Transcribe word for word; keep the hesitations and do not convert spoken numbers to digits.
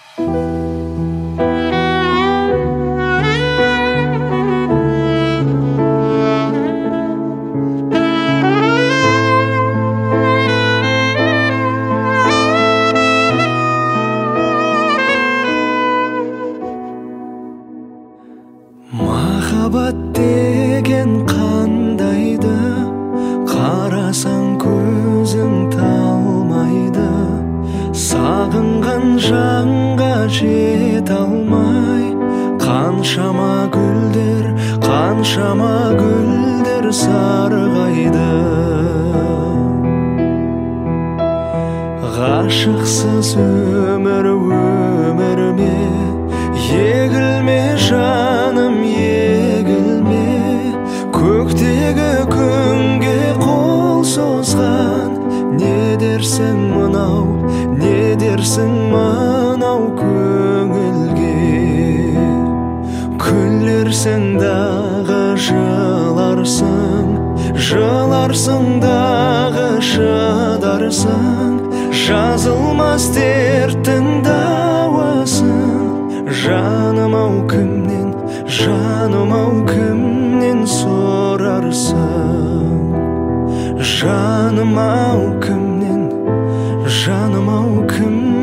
Махаббат деген қандайды, қарасаң көзің талмайды. Сағынған жанға жете алмай, қаншама гүлдер, қаншама гүлдер сарғайды. Ғашықсыз өмір өмір ме, егілме жаным егілме. Көктегі күнге қол созған, не дерсің мынау, не дерсің мынау көңілге. Күлерсің дағы жыларсың, жыларсың дағы шыдарсың. Жазылмас дерттің дауасын, жаным-ау кімнен, жаным-ау кімнен сорарсың. Жаным-ау кімнен, жаным-ау кімнен